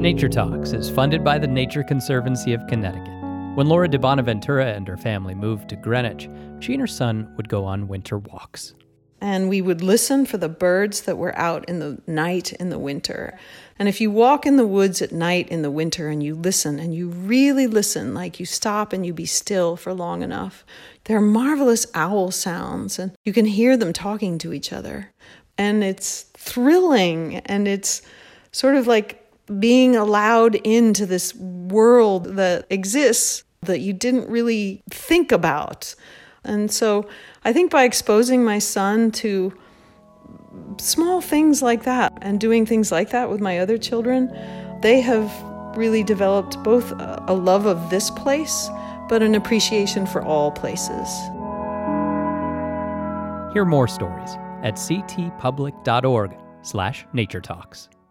Nature Talks is funded by the Nature Conservancy of Connecticut. When Laura de Bonaventura and her family moved to Greenwich, she and her son would go on winter walks. And we would listen for the birds that were out in the night in the winter. And if you walk in the woods at night in the winter and you listen, and you really listen, like you stop and you be still for long enough, there are marvelous owl sounds, and you can hear them talking to each other. And it's thrilling, and it's sort of like being allowed into this world that exists that you didn't really think about. And so I think by exposing my son to small things like that and doing things like that with my other children, they have really developed both a love of this place, but an appreciation for all places. Hear more stories at ctpublic.org/naturetalks.